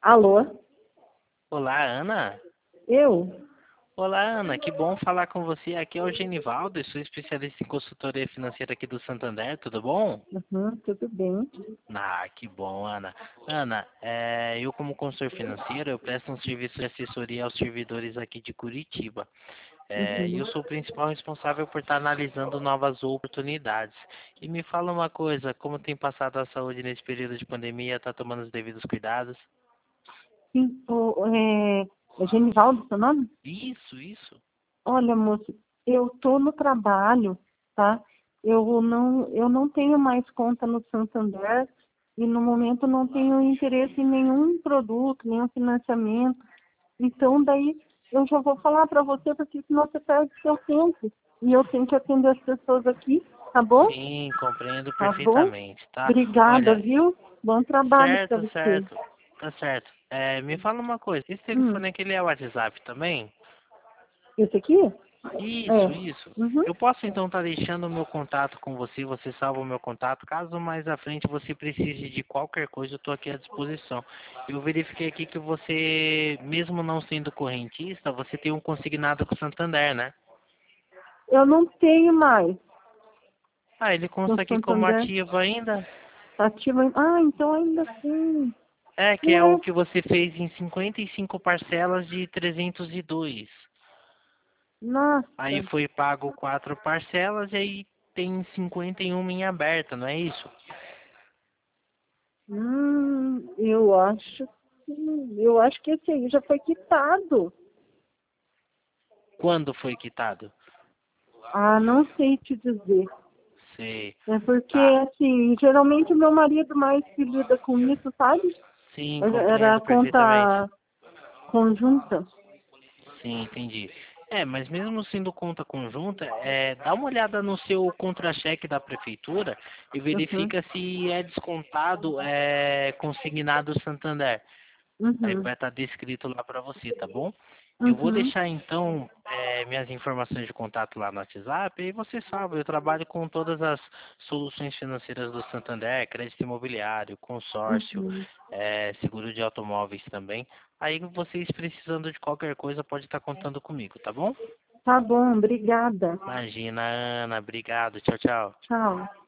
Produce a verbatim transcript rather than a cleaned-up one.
Alô? Olá, Ana. Eu? Olá, Ana. Que bom falar com você. Aqui é o Genivaldo, eu sou especialista em consultoria financeira aqui do Santander. Tudo bom? Uhum, tudo bem. Ah, que bom, Ana. Ana, é, eu como consultor financeiro, eu presto um serviço de assessoria aos servidores aqui de Curitiba. É, Uhum. eu sou o principal responsável por estar analisando novas oportunidades. E me fala uma coisa, como tem passado a saúde nesse período de pandemia? Está tomando os devidos cuidados? Sim, o, é, é Genivaldo, seu nome? Isso, isso. Olha, moço, eu tô no trabalho, tá? Eu não, eu não tenho mais conta no Santander e no momento não tenho interesse em nenhum produto, nenhum financiamento. Então, daí eu já vou falar para você, porque senão você perde seu tempo. E eu tenho que atender as pessoas aqui, tá bom? Sim, compreendo Tá bom? perfeitamente, tá? Obrigada, Olha, viu? Bom trabalho para certo, você. certo, tá certo. É, me fala uma coisa, esse Hum, telefone aqui ele é o WhatsApp também? esse aqui? É. Isso, isso. Uhum. Eu posso então estar deixando o meu contato com você, você salva o meu contato, caso mais à frente você precise de qualquer coisa, eu estou aqui à disposição. Eu verifiquei aqui que você, mesmo não sendo correntista, você tem um consignado com o Santander, né? Eu não tenho mais Ah, ele no consta aqui como Santander ativo ainda? ativa. Ah, então ainda sim. É, que é o Ué, que você fez em cinquenta e cinco parcelas de trezentos e dois. Aí nossa. foi pago quatro parcelas e aí tem cinquenta e uma em aberta, não é isso? Hum, eu acho que eu acho que esse aí já foi quitado. Quando foi quitado? Ah, não sei te dizer. Sei. É porque, Tá. assim, geralmente o meu marido mais se lida com isso, sabe? Sim, Era a compreendo perfeitamente. conta conjunta. Sim, entendi. É, mas mesmo sendo conta conjunta, é, dá uma olhada no seu contra-cheque da prefeitura e Uhum, verifica se é descontado, é, consignado Santander. Aí uhum, vai estar descrito lá para você, tá bom? Eu vou uhum, deixar então eh, minhas informações de contato lá no WhatsApp e você sabe, eu trabalho com todas as soluções financeiras do Santander, crédito imobiliário, consórcio, uhum. eh, seguro de automóveis também. Aí vocês precisando de qualquer coisa pode estar contando comigo, tá bom? Tá bom, obrigada. Imagina, Ana, obrigado, tchau, tchau. Tchau.